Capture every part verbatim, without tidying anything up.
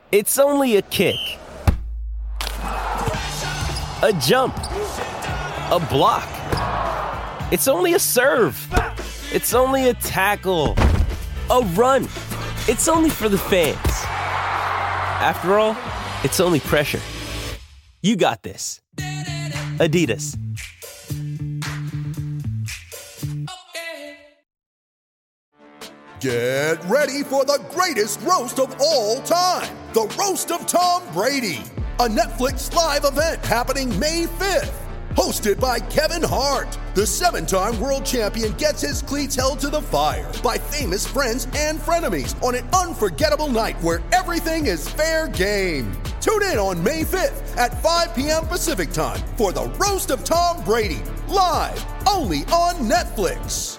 It's only a kick, a jump, a block. It's only a serve. It's only a tackle, a run. It's only for the fans. After all, it's only pressure. You got this. Adidas. Get ready for the greatest roast of all time. The Roast of Tom Brady. A Netflix live event happening May fifth. Hosted by Kevin Hart. The seven-time world champion gets his cleats held to the fire by famous friends and frenemies on an unforgettable night where everything is fair game. Tune in on May fifth at five p.m. Pacific time for the Roast of Tom Brady. Live only on Netflix.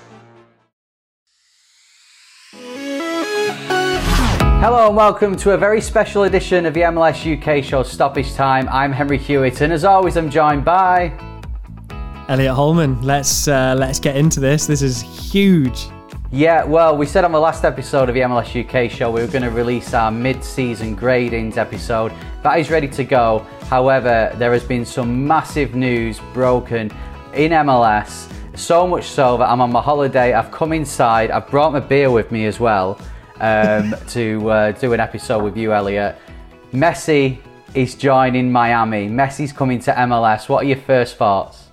Hello and welcome to a very special edition of the M L S U K show Stoppage Time. I'm Henry Hewitt and as always I'm joined by... Elliot Holman. Let's uh, let's get into this. This is huge. Yeah, well, we said on the last episode of the M L S U K show we were going to release our mid-season gradings episode. That is ready to go. However, there has been some massive news broken in M L S. So much so that I'm on my holiday. I've come inside. I've brought my beer with me as well. um, to uh, do an episode with you, Elliot. Messi is joining Miami. Messi's coming to M L S. What are your first thoughts?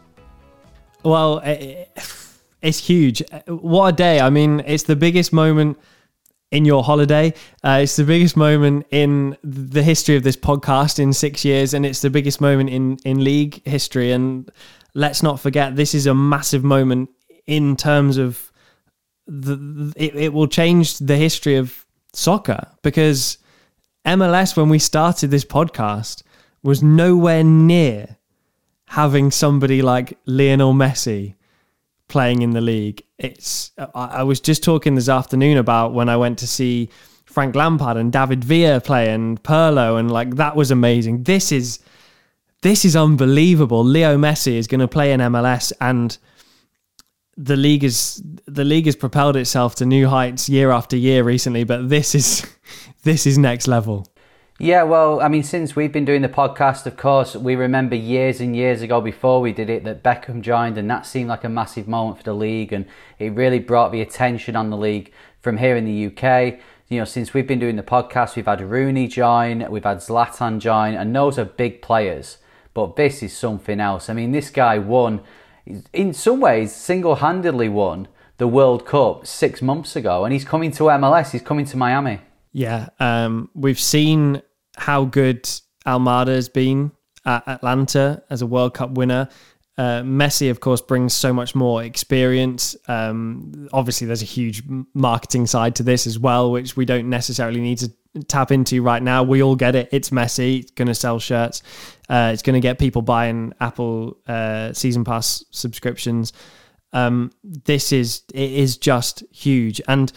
Well, it, it's huge. What a day. I mean, it's the biggest moment in your holiday. Uh, it's the biggest moment in the history of this podcast in six years, and it's the biggest moment in, in league history. And let's not forget, this is a massive moment in terms of The, it, it will change the history of soccer, because M L S, when we started this podcast, was nowhere near having somebody like Lionel Messi playing in the league. It's I, I was just talking this afternoon about when I went to see Frank Lampard and David Villa play and Pirlo, and like that was amazing. This is this is unbelievable. Leo Messi is going to play in M L S, and The league is the league has propelled itself to new heights year after year recently, but this is this is next level. Yeah, well, I mean, since we've been doing the podcast, of course, we remember years and years ago before we did it that Beckham joined, and that seemed like a massive moment for the league, and it really brought the attention on the league from here in the U K. You know, since we've been doing the podcast, we've had Rooney join, we've had Zlatan join, and those are big players. But this is something else. I mean, this guy won. In some ways, single-handedly won the World Cup six months ago, and he's coming to M L S, he's coming to Miami. Yeah, um, we've seen how good Almada has been at Atlanta as a World Cup winner. Uh, Messi, of course, brings so much more experience. Um, obviously, there's a huge marketing side to this as well, which we don't necessarily need to tap into right now. We all get it. It's Messi. It's going to sell shirts. Uh, it's going to get people buying Apple uh, season pass subscriptions. Um, this is it is just huge, and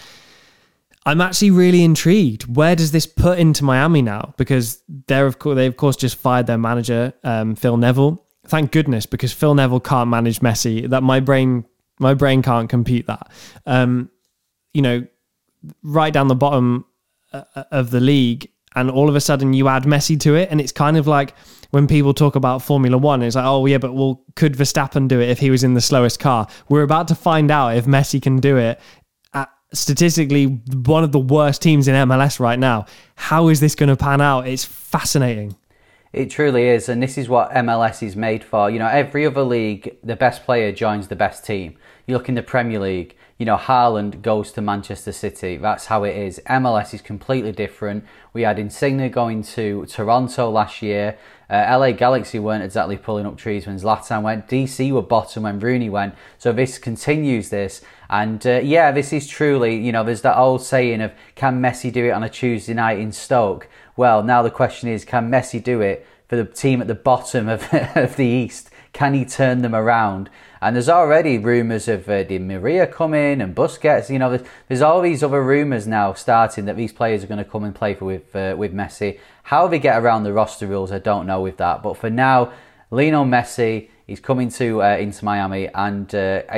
I'm actually really intrigued. Where does this put into Miami now? Because they're of course they of course just fired their manager, um, Phil Neville. Thank goodness, because Phil Neville can't manage Messi. That my brain my brain can't compute that. Um, you know, right down the bottom of the league, and all of a sudden you add Messi to it, and it's kind of like when people talk about Formula One, it's like, oh yeah, but well, could Verstappen do it if he was in the slowest car? We're about to find out if Messi can do it at statistically one of the worst teams in M L S right now. How is this going to pan out? It's fascinating. It truly is, and this is what M L S is made for. You know, every other league, the best player joins the best team. You look in the Premier League, you know, Haaland goes to Manchester City. That's how it is. M L S is completely different. We had Insigne going to Toronto last year. Uh, L A Galaxy weren't exactly pulling up trees when Zlatan went. D C were bottom when Rooney went. So this continues this. And uh, yeah, this is truly, you know, there's that old saying of, can Messi do it on a Tuesday night in Stoke? Well, now the question is, can Messi do it for the team at the bottom of, of the East? Can he turn them around? And there's already rumours of uh, Di Maria coming and Busquets. You know, there's, there's all these other rumours now starting that these players are going to come and play for with uh, with Messi. How they get around the roster rules, I don't know with that. But for now, Lionel Messi is coming to uh, into Miami, and uh, it's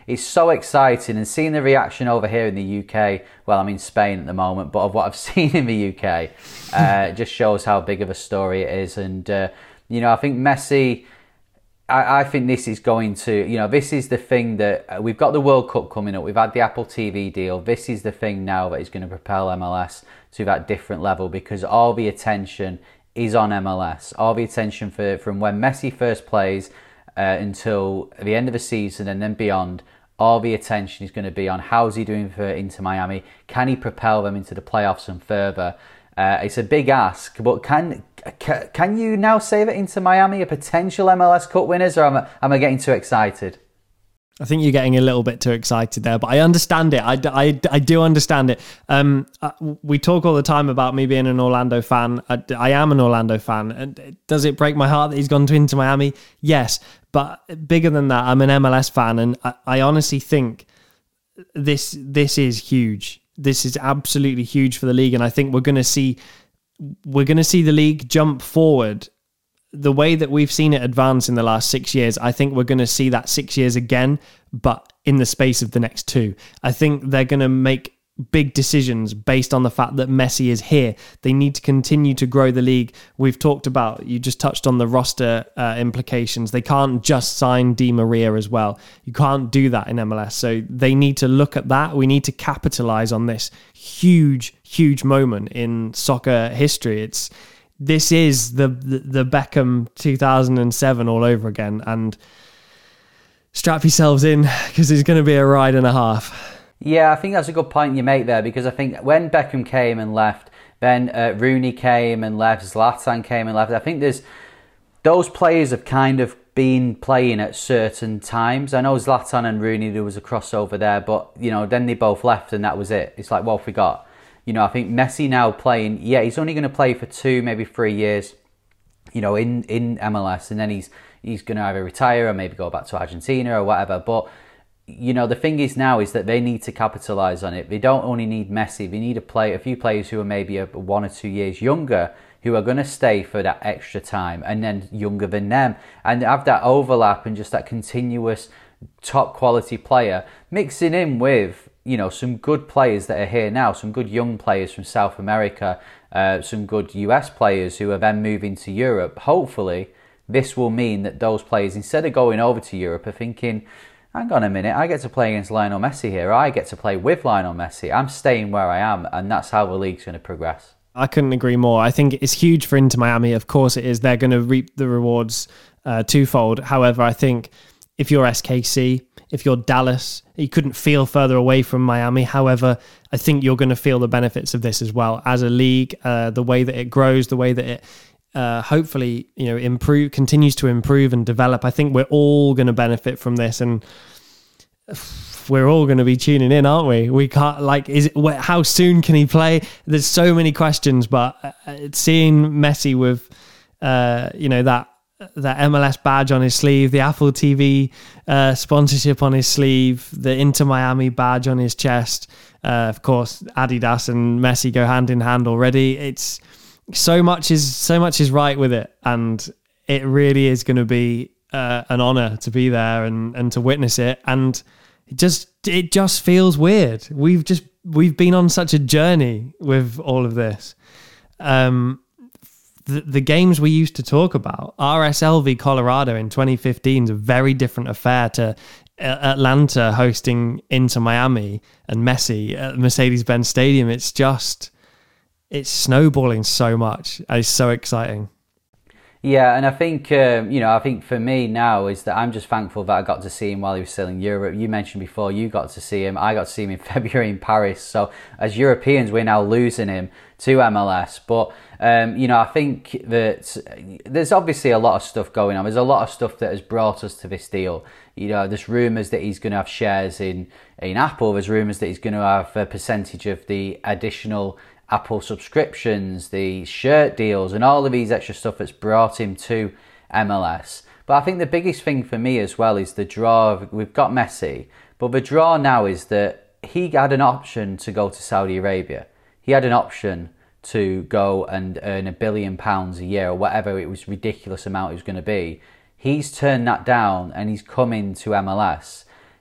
it's so exciting, and seeing the reaction over here in the U K, well, I'm in Spain at the moment, but of what I've seen in the U K, uh, just shows how big of a story it is. And, uh, you know, I think Messi, I, I think this is going to, you know, this is the thing that, uh, we've got the World Cup coming up, we've had the Apple T V deal, this is the thing now that is going to propel M L S to that different level, because all the attention is on M L S. All the attention for from when Messi first plays uh, until the end of the season and then beyond, all the attention is going to be on how's he doing for Inter Miami. Can he propel them into the playoffs and further? Uh, it's a big ask, but can, can can you now say that Inter Miami are potential M L S Cup winners, or am I, am I getting too excited? I think you're getting a little bit too excited there, but I understand it. I, I, I do understand it. Um, we talk all the time about me being an Orlando fan. I, I am an Orlando fan. And does it break my heart that he's gone to Inter Miami? Yes, but bigger than that, I'm an M L S fan, and I, I honestly think this this is huge. This is absolutely huge for the league, and I think we're going to see we're going to see the league jump forward. The way that we've seen it advance in the last six years, I think we're going to see that six years again, but in the space of the next two. I think they're going to make big decisions based on the fact that Messi is here. They need to continue to grow the league. We've talked about, you just touched on the roster uh, implications. They can't just sign Di Maria as well. You can't do that in M L S. So they need to look at that. We need to capitalize on this huge, huge moment in soccer history. It's This is the, the the Beckham two thousand seven all over again, and strap yourselves in because it's going to be a ride and a half. Yeah, I think that's a good point you make there, because I think when Beckham came and left, then uh, Rooney came and left, Zlatan came and left. I think there's those players have kind of been playing at certain times. I know Zlatan and Rooney, there was a crossover there, but you know, then they both left and that was it. It's like, well, forgot. You know, I think Messi now playing, yeah, he's only going to play for two, maybe three years, you know, in, in M L S, and then he's he's going to either retire or maybe go back to Argentina or whatever. But, you know, the thing is now is that they need to capitalise on it. They don't only need Messi, they need a play, a few players who are maybe a, one or two years younger, who are going to stay for that extra time, and then younger than them, and have that overlap and just that continuous top quality player mixing in with, you know, some good players that are here now, some good young players from South America, uh, some good U S players who are then moving to Europe. Hopefully, this will mean that those players, instead of going over to Europe, are thinking, hang on a minute, I get to play against Lionel Messi here, I get to play with Lionel Messi, I'm staying where I am, and that's how the league's going to progress. I couldn't agree more. I think it's huge for Inter Miami. Of course it is. They're going to reap the rewards uh, twofold. However, I think if you're S K C, if you're Dallas, you couldn't feel further away from Miami. However, I think you're going to feel the benefits of this as well. As a league, uh, the way that it grows, the way that it uh, hopefully, you know, improve, continues to improve and develop. I think we're all going to benefit from this, and we're all going to be tuning in, aren't we? We can't, like, is it, how soon can he play? There's so many questions, but seeing Messi with, uh, you know, that that M L S badge on his sleeve, the Apple T V uh, sponsorship on his sleeve, the Inter Miami badge on his chest. Uh, of course, Adidas and Messi go hand in hand already. It's so much is so much is right with it, and it really is going to be uh, an honor to be there and and to witness it. And it just it just feels weird. We've just we've been on such a journey with all of this. Um, The, the games we used to talk about, R S L v Colorado in twenty fifteen is a very different affair to Atlanta hosting Inter Miami and Messi at Mercedes-Benz Stadium. It's just, it's snowballing so much. It's so exciting. Yeah, and I think, um, you know, I think for me now is that I'm just thankful that I got to see him while he was still in Europe. You mentioned before you got to see him. I got to see him in February in Paris. So as Europeans, we're now losing him to M L S. But, um, you know, I think that there's obviously a lot of stuff going on. There's a lot of stuff that has brought us to this deal. You know, there's rumours that he's going to have shares in, in Apple. There's rumours that he's going to have a percentage of the additional Apple subscriptions, the shirt deals, and all of these extra stuff that's brought him to M L S. But I think the biggest thing for me as well is the draw. Of, we've got Messi, but the draw now is that he had an option to go to Saudi Arabia. He had an option to go and earn a billion pounds a year or whatever it was ridiculous amount it was going to be. He's turned that down and he's coming to M L S.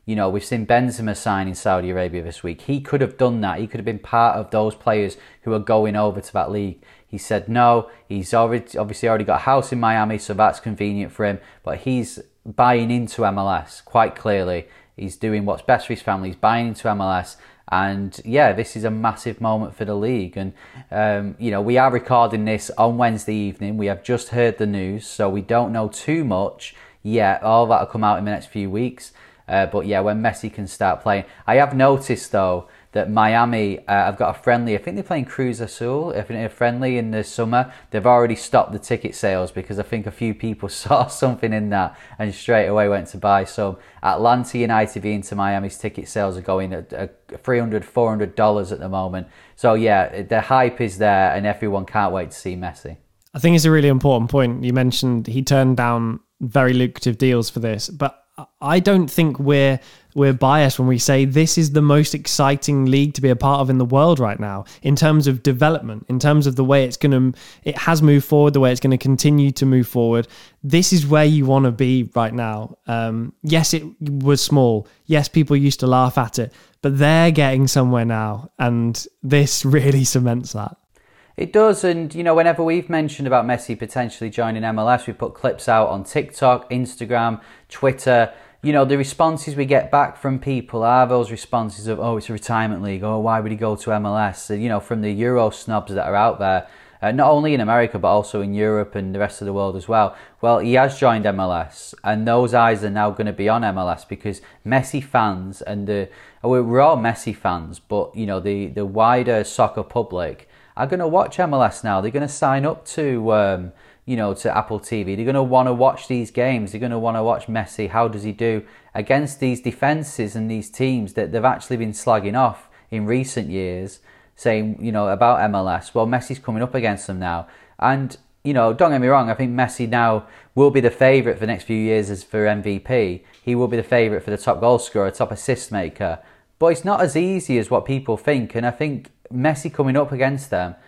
You know, we've seen Benzema sign in Saudi Arabia this week. He could have done that. He could have been part of those players who are going over to that league. He said no. He's already obviously already got a house in Miami, so that's convenient for him. But he's buying into M L S quite clearly. He's doing what's best for his family. He's buying into M L S. And yeah, this is a massive moment for the league. And, um, you know, we are recording this on Wednesday evening. We have just heard the news, so we don't know too much yet. All that will come out in the next few weeks. Uh, but yeah, when Messi can start playing. I have noticed, though, that Miami, uh, I've got a friendly, I think they're playing Cruz Azul, I think they're friendly in the summer. They've already stopped the ticket sales because I think a few people saw something in that and straight away went to buy some. Atlanta United v Inter Miami's ticket sales are going at uh, three hundred dollars, four hundred dollars at the moment. So yeah, the hype is there and everyone can't wait to see Messi. I think it's a really important point. You mentioned he turned down very lucrative deals for this, but I don't think we're we're biased when we say this is the most exciting league to be a part of in the world right now in terms of development, in terms of the way it's going to, it has moved forward, the way it's going to continue to move forward. This is where you want to be right now. Um, yes, it was small. Yes, people used to laugh at it, but they're getting somewhere now, and this really cements that. It does, and you know, whenever we've mentioned about Messi potentially joining M L S, we put clips out on TikTok, Instagram, Twitter. You know, the responses we get back from people are those responses of, oh, it's a retirement league, oh, why would he go to M L S? You know, from the Euro snobs that are out there, uh, not only in America, but also in Europe and the rest of the world as well. Well, he has joined M L S, and those eyes are now going to be on M L S because Messi fans, and the, we're all Messi fans, but, you know, the, the wider soccer public are going to watch M L S now. They're going to sign up to, um, you know, to Apple T V. They're going to want to watch these games. They're going to want to watch Messi. How does he do against these defences and these teams that they've actually been slagging off in recent years, saying, you know, about M L S. Well, Messi's coming up against them now. And, you know, don't get me wrong, I think Messi now will be the favourite for the next few years as for M V P. He will be the favourite for the top goal scorer, top assist maker. But it's not as easy as what people think. And I think Messi coming up against them,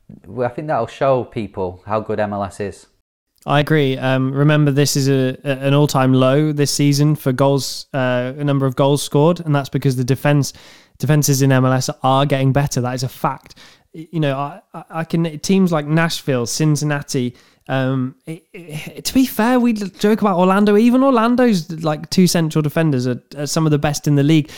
I think that'll show people how good M L S is. I agree. Um, remember, this is a, a an all-time low this season for goals, uh, a number of goals scored, and that's because the defense defenses in M L S are getting better. That is a fact. You know, I, I can teams like Nashville, Cincinnati. Um, it, it, to be fair, we joke about Orlando. Even Orlando's like two central defenders are, are some of the best in the league.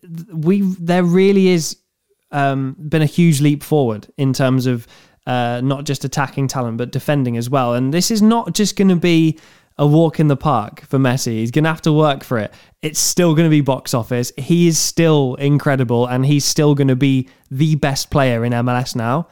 We there really is. Um, been a huge leap forward in terms of uh, not just attacking talent, but defending as well. And this is not just going to be a walk in the park for Messi. He's going to have to work for it. It's still going to be box office. He is still incredible, and he's still going to be the best player in M L S now.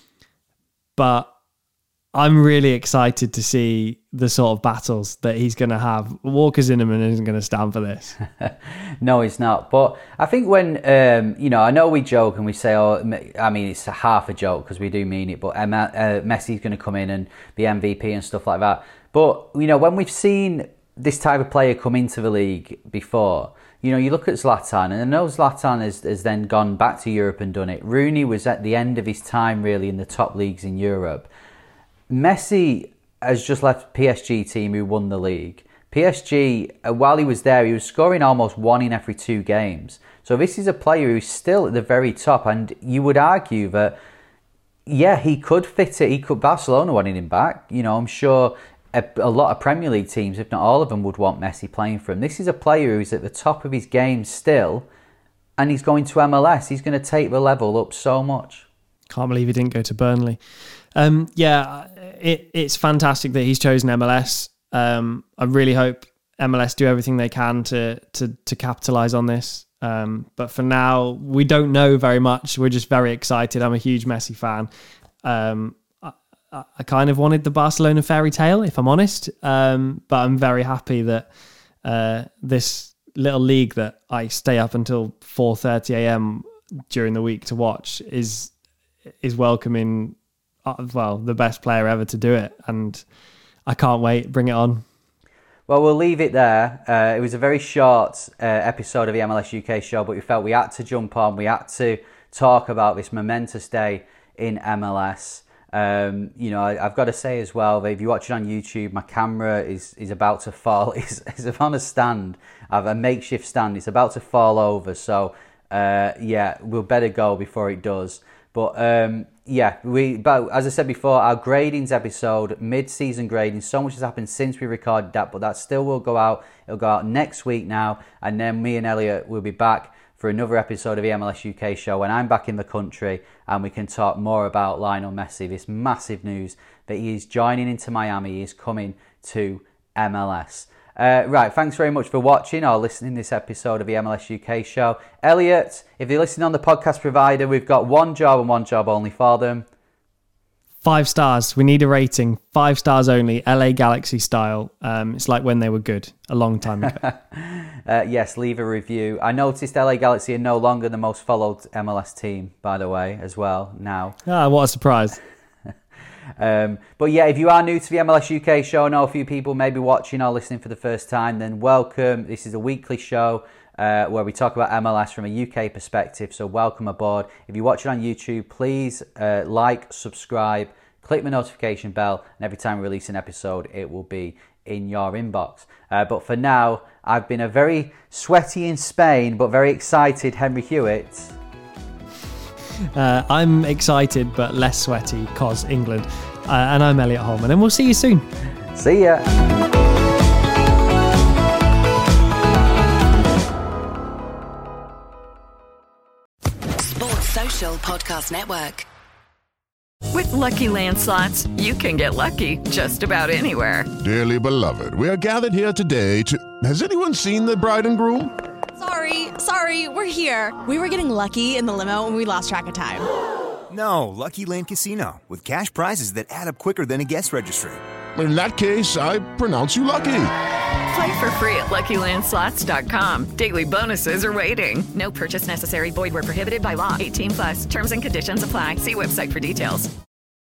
But I'm really excited to see the sort of battles that he's going to have. Walker Zimmerman isn't going to stand for this. No, he's not. But I think when, um, you know, I know we joke and we say, oh, I mean, it's a half a joke because we do mean it, but uh, Messi's going to come in and be M V P and stuff like that. But, you know, when we've seen this type of player come into the league before, you know, you look at Zlatan, and I know Zlatan has, has then gone back to Europe and done it. Rooney was at the end of his time, really, in the top leagues in Europe. Messi has just left P S G team who won the league. P S G, uh, while he was there, he was scoring almost one in every two games. So this is a player who's still at the very top, and you would argue that, yeah, he could fit it. He could. Barcelona wanted him back. You know, I'm sure a, a lot of Premier League teams, if not all of them, would want Messi playing for him. This is a player who's at the top of his game still, and he's going to M L S. He's going to take the level up so much. Can't believe he didn't go to Burnley. Um, yeah, it, it's fantastic that he's chosen M L S. Um, I really hope M L S do everything they can to to to capitalise on this. Um, but for now, we don't know very much. We're just very excited. I'm a huge Messi fan. Um, I, I kind of wanted the Barcelona fairy tale, if I'm honest. Um, but I'm very happy that uh, this little league that I stay up until four thirty a.m. during the week to watch is is welcoming, well, the best player ever to do it, and I can't wait. Bring it on. Well, we'll leave it there. Uh, it was a very short uh, episode of the M L S U K show, but we felt we had to jump on. We had to talk about this momentous day in M L S. Um, you know, I, I've got to say as well, if you're watching on YouTube, my camera is, is about to fall. It's, it's on a stand. I have a makeshift stand. It's about to fall over. So, uh, yeah, we'll better go before it does. But, um, yeah, we. But as I said before, our gradings episode, mid-season grading, so much has happened since we recorded that, but that still will go out. It'll go out next week now. And then me and Elliot will be back for another episode of the M L S U K show when I'm back in the country and we can talk more about Lionel Messi. This massive news that he is joining into Miami. He is coming to M L S. Uh, right, thanks very much for watching or listening to this episode of the M L S U K show. Elliot, if you're listening on the podcast provider, we've got one job and one job only for them. Five stars. We need a rating. Five stars only. L A Galaxy style. Um, it's like when they were good a long time ago. uh, yes, leave a review. I noticed L A Galaxy are no longer the most followed M L S team, by the way, as well now. Ah, what a surprise. um, but yeah, if you are new to the M L S U K show, I know a few people may be watching or listening for the first time, then welcome. This is a weekly show uh, where we talk about M L S from a U K perspective, so welcome aboard. If you're watching on YouTube, please uh, like, subscribe, click the notification bell, and every time we release an episode, it will be in your inbox. Uh, but for now, I've been a very sweaty in Spain, but very excited Henry Hewitt. Uh, I'm excited, but less sweaty, cause England. Uh, and I'm Elliot Holman, and we'll see you soon. See ya. Sports Social Podcast Network. With Lucky Land Slots, you can get lucky just about anywhere. Dearly beloved, we are gathered here today to... Has anyone seen the bride and groom? Sorry, sorry, we're here. We were getting lucky in the limo and we lost track of time. No, Lucky Land Casino, with cash prizes that add up quicker than a guest registry. In that case, I pronounce you lucky. Play for free at Lucky Land Slots dot com. Daily bonuses are waiting. No purchase necessary. Void where prohibited by law. eighteen plus. Terms and conditions apply. See website for details.